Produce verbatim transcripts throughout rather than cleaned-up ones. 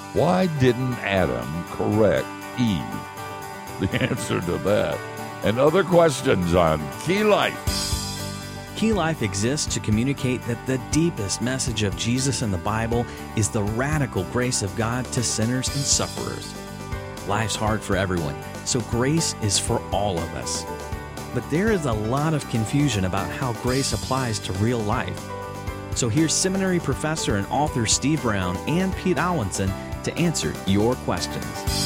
Why didn't Adam correct Eve? The answer to that and other questions on Key Life. Key Life exists to communicate that the deepest message of Jesus in the Bible is the radical grace of God to sinners and sufferers. Life's hard for everyone, so grace is for all of us. But there is a lot of confusion about how grace applies to real life. So here's seminary professor and author Steve Brown and Pete Alwinson to answer your questions.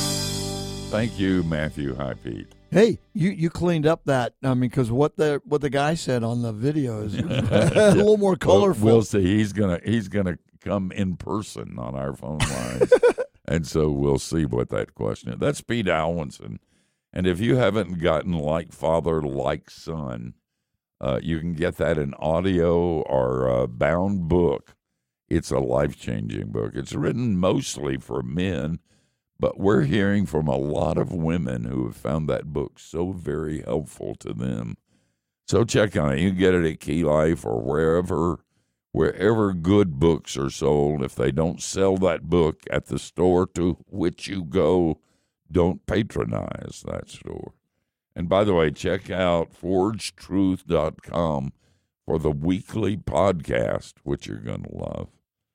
Thank you, Matthew. Hi, Pete. Hey, you, you cleaned up that. I mean, because what the what the guy said on the video is a little more colorful. We'll, we'll see. He's gonna he's gonna come in person on our phone lines, and so we'll see what that question is. That's Pete Alwinson, and if you haven't gotten Like Father, Like Son, uh, you can get that in audio or a bound book. It's a life changing book. It's written mostly for men. But we're hearing from a lot of women who have found that book so very helpful to them. So check on it. You can get it at Key Life or wherever, wherever good books are sold. If they don't sell that book at the store to which you go, don't patronize that store. And by the way, check out forge truth dot com for the weekly podcast, which you're going to love.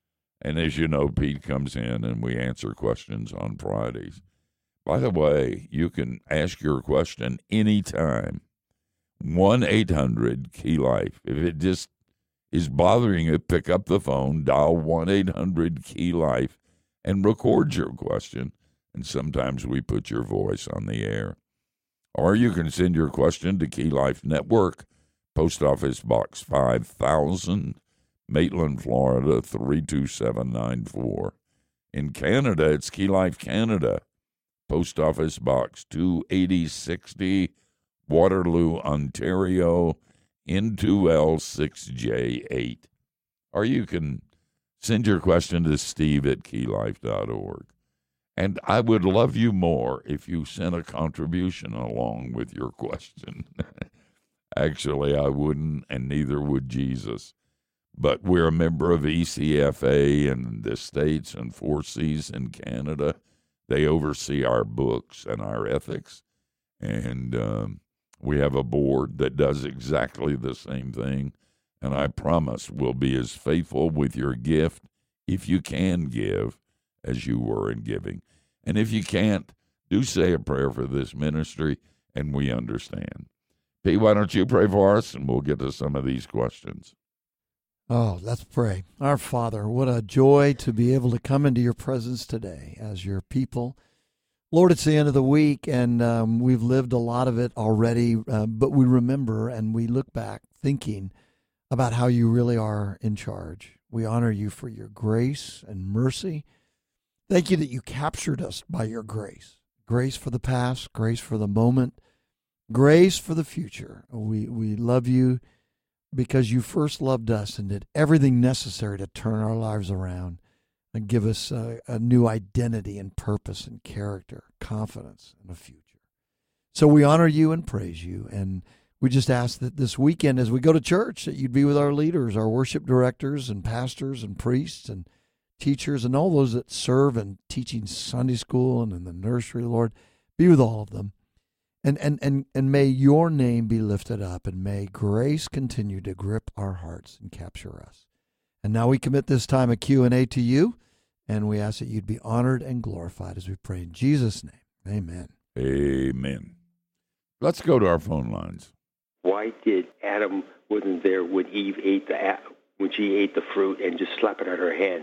And as you know, Pete comes in and we answer questions on Fridays. By the way, you can ask your question anytime. one eight hundred key life. If it just is bothering you, pick up the phone, dial one eight hundred key life, and record your question. And sometimes we put your voice on the air. Or you can send your question to Key Life Network, Post Office Box five thousand, Maitland, Florida, three two seven nine four. In Canada, it's Key Life Canada, Post Office Box two eighty sixty, Waterloo, Ontario, N two L six J eight. Or you can send your question to Steve at key life dot org. And I would love you more if you sent a contribution along with your question. Actually, I wouldn't, and neither would Jesus. But we're a member of E C F A in the States and Four Cs in Canada. They oversee our books and our ethics. And um, we have a board that does exactly the same thing. And I promise we'll be as faithful with your gift, if you can give, as you were in giving. And if you can't, do say a prayer for this ministry, and we understand. Pete, why don't you pray for us, and we'll get to some of these questions. Oh, let's pray. Our Father, what a joy to be able to come into your presence today as your people. Lord, it's the end of the week, and um, we've lived a lot of it already, uh, but we remember and we look back thinking about how you really are in charge. We honor you for your grace and mercy. Thank you that you captured us by your grace. Grace for the past, grace for the moment, grace for the future. We, we love you because you first loved us and did everything necessary to turn our lives around and give us a, a new identity and purpose and character, confidence, and a future. So we honor you and praise you, and we just ask that this weekend as we go to church that you'd be with our leaders, our worship directors and pastors and priests and teachers and all those that serve in teaching Sunday school and in the nursery, Lord. Be with all of them. And, and and and may your name be lifted up, and may grace continue to grip our hearts and capture us. And now we commit this time of Q and A to you, and we ask that you'd be honored and glorified as we pray in Jesus' name. Amen. Amen. Let's go to our phone lines. Why did Adam wasn't there when Eve ate the when she ate the fruit and just slap it out her hand?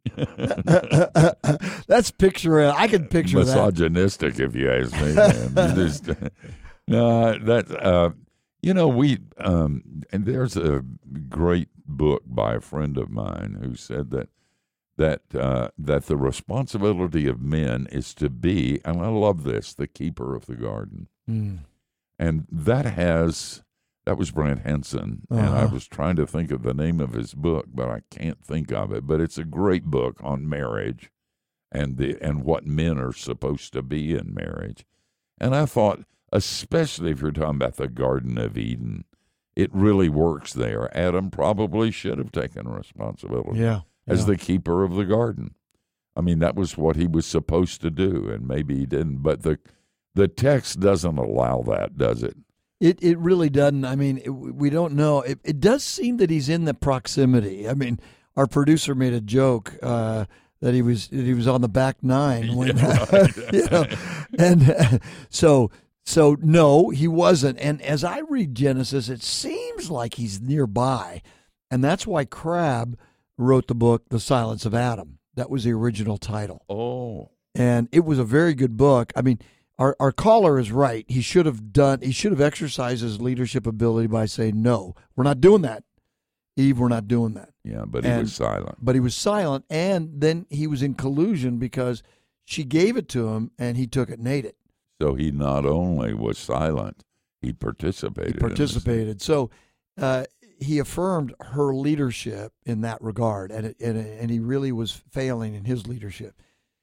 That's picture. I can picture misogynistic, that. if you ask me. Man. You just, no, that uh, you know we um, and there's a great book by a friend of mine who said that that uh, that the responsibility of men is to be, and I love this, the keeper of the garden, mm. and that has. That was Brent Henson, uh-huh. and I was trying to think of the name of his book, but I can't think of it. But it's a great book on marriage and the and what men are supposed to be in marriage. And I thought, especially if you're talking about the Garden of Eden, it really works there. Adam probably should have taken responsibility yeah, as yeah. the keeper of the garden. I mean, that was what he was supposed to do, and maybe he didn't. But the the text doesn't allow that, does it? It it really doesn't. I mean, it, we don't know. It, it does seem that he's in the proximity. I mean, our producer made a joke uh, that he was that he was on the back nine when, Yeah, right. you know, and uh, so so no, he wasn't. And as I read Genesis, it seems like he's nearby, and that's why Crabb wrote the book The Silence of Adam. That was the original title. Oh, And it was a very good book. I mean, our our caller is right. He should have done. He should have exercised his leadership ability by saying, "No, we're not doing that, Eve. We're not doing that." yeah, but he And- was silent. But he was silent, and then he was in collusion because she gave it to him, and he took it and ate it. So he not only was silent, he participated. He in this. participated. So uh, he affirmed her leadership in that regard, and it, and and he really was failing in his leadership.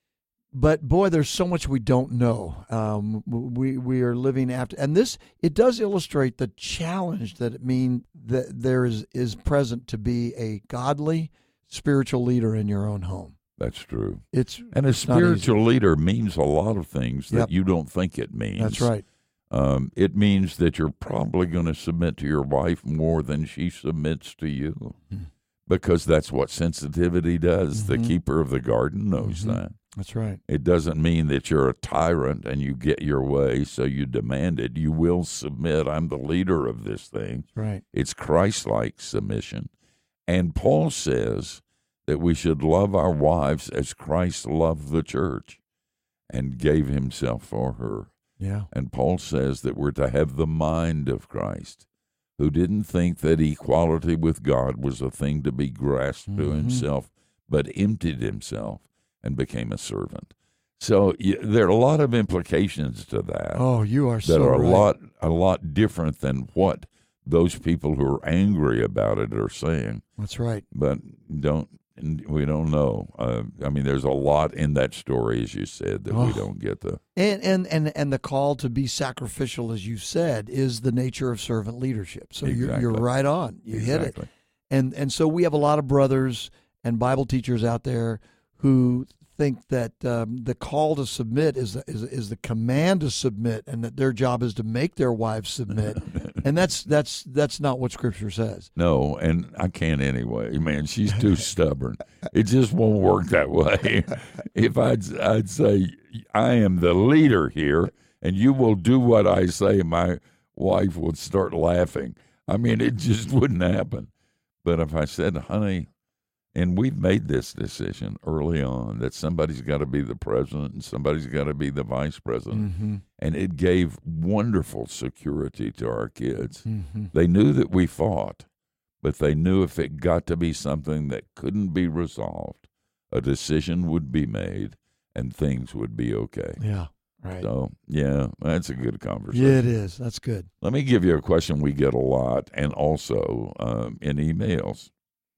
But boy, there's so much we don't know. Um, we we are living after, and this it does illustrate the challenge that it means that there is is present to be a godly spiritual leader in your own home. That's true. It's And a not spiritual leader means a lot of things that Yep. you don't think it means. that's right. Um, it means that you're probably going to submit to your wife more than she submits to you, Hmm. because that's what sensitivity does. The Mhm. keeper of the garden knows Mhm. that. That's right. It doesn't mean that you're a tyrant and you get your way, so you demand it. You will submit. I'm the leader of this thing. That's right. It's Christ-like submission. And Paul says that we should love our wives as Christ loved the church and gave himself for her. Yeah. And Paul says that we're to have the mind of Christ, who didn't think that equality with God was a thing to be grasped to Mhm. himself, but emptied himself and became a servant. So y there are a lot of implications to that Oh, you are that so are a right. lot a lot different than what those people who are angry about it are saying. That's right. But don't we don't know. Uh, I mean, there's a lot in that story, as you said, that we Oh. don't get the. And, and and and the call to be sacrificial, as you said, is the nature of servant leadership. So you're you're Exactly. right on. You hit it. Exactly. And and so we have a lot of brothers and Bible teachers out there who think that um, the call to submit is the, is is the command to submit, and that their job is to make their wives submit. And that's that's that's not what Scripture says. No, and I can't anyway. Man, she's too stubborn. It just won't work that way. If I'd I'd say I am the leader here, and you will do what I say, my wife would start laughing. I mean, it just wouldn't happen. But if I said, honey, and we've made this decision early on that somebody's got to be the president and somebody's got to be the vice president. Mm-hmm. And it gave wonderful security to our kids. Mm-hmm. They knew that we fought, but they knew if it got to be something that couldn't be resolved, a decision would be made and things would be okay. Yeah. Right. So, yeah, that's a good conversation. Yeah, it is. That's good. Let me give you a question we get a lot and also um, in emails.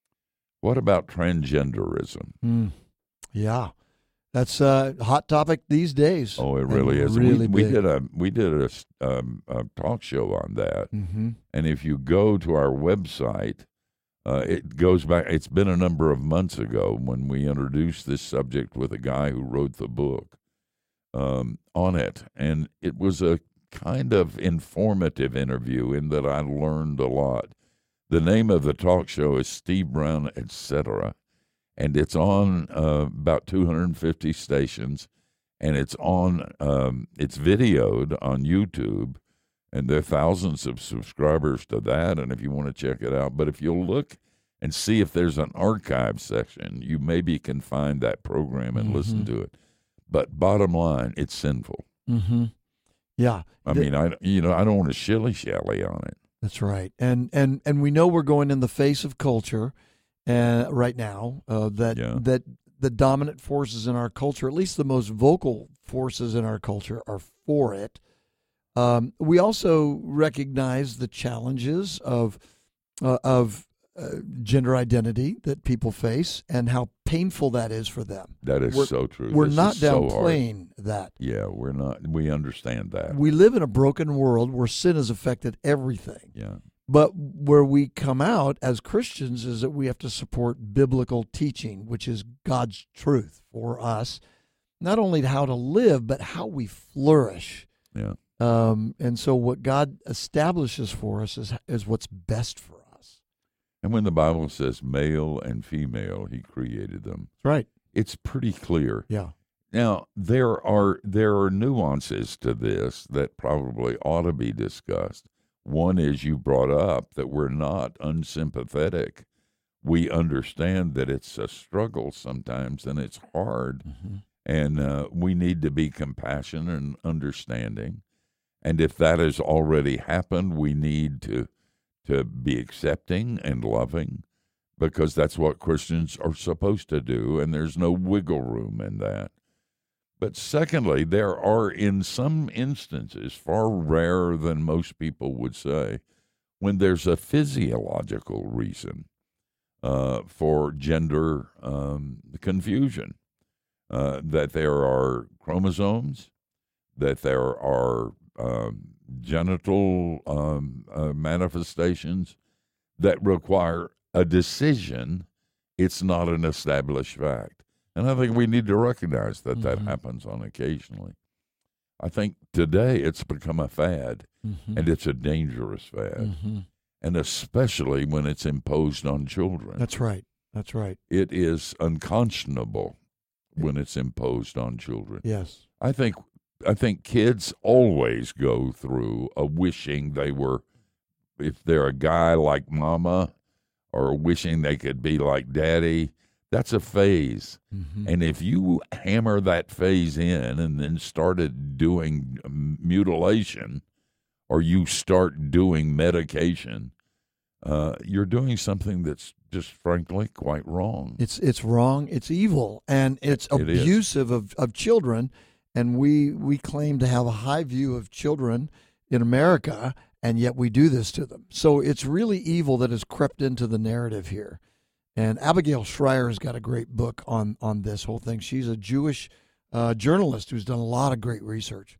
What about transgenderism? Mm. Yeah, that's a hot topic these days. Oh, it really And is. Really we, we big. did a we did a, s- um, a talk show on that, Mm-hmm. and if you go to our website, uh, it goes back. It's been a number of months ago when we introduced this subject with a guy who wrote the book um, on it, and it was a kind of informative interview in that I learned a lot. The name of the talk show is Steve Brown, et cetera, and it's on uh, about two hundred fifty stations, and it's on um, it's videoed on YouTube, and there are thousands of subscribers to that. And if you want to check it out, but if you'll look and see if there's an archive section, you maybe can find that program and listen Mhm. to it. But bottom line, it's sinful. Mm-hmm. Yeah. I The- mean, I you know I don't want to shilly shally on it. That's right, and and and we know we're going in the face of culture, uh, right now. Uh, that Yeah. that the dominant forces in our culture, at least the most vocal forces in our culture, are for it. Um, we also recognize the challenges of uh, of uh, gender identity that people face and how painful that is for them. That is We're- so true. We're This not is so hard. downplaying that. Yeah, we're not. We understand that. We live in a broken world where sin has affected everything. yeah. But where we come out as Christians is that we have to support biblical teaching, which is God's truth for us, not only how to live, but how we flourish. Yeah. Um, and so what God establishes for us is, is what's best for us. And when the Bible says male and female, he created them. Right. It's pretty clear. Yeah. Now, there are there are nuances to this that probably ought to be discussed. One is you brought up that we're not unsympathetic. We understand that it's a struggle sometimes and it's hard, Mm-hmm. and uh, we need to be compassionate and understanding. And if that has already happened, we need to to be accepting and loving, because that's what Christians are supposed to do, and there's no wiggle room in that. But secondly, there are in some instances, far rarer than most people would say, when there's a physiological reason uh, for gender um, confusion, uh, that there are chromosomes, that there are um, genital um, uh, manifestations that require a decision. It's not an established fact. And I think we need to recognize that that Mhm. happens on occasionally. I think today it's become a fad, Mm-hmm. and it's a dangerous fad, Mm-hmm. and especially when it's imposed on children. That's right. That's right. It is unconscionable when it's imposed on children. Yes. I think I think kids always go through a wishing they were, if they're a guy like mama, or wishing they could be like daddy. That's a phase. Mm-hmm. And if you hammer that phase in and then started doing mutilation, or you start doing medication, uh, you're doing something that's just frankly quite wrong. It's it's wrong. It's evil, and it's It is. abusive of, of children. And we we claim to have a high view of children in America, and yet we do this to them. So it's really evil that has crept into the narrative here. And Abigail Schreier has got a great book on on this whole thing. She's a Jewish uh, journalist who's done a lot of great research,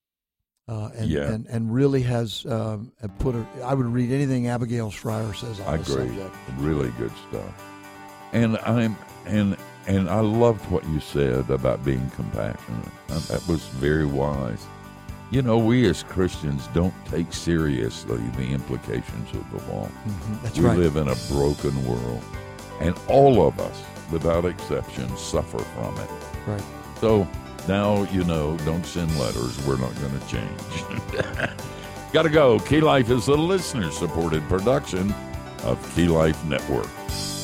uh, and, Yeah. and and really has um, put. A, I would read anything Abigail Schreier says on I this agree. subject. Really good stuff. And I'm and and I loved what you said about being compassionate. Uh, That was very wise. You know, we as Christians don't take seriously the implications of the law. Mhm. That's we right. live in a broken world, and all of us, without exception, suffer from it. Right. So now you know, don't send letters. We're not going to change. Gotta go. Key Life is a listener-supported production of Key Life Network.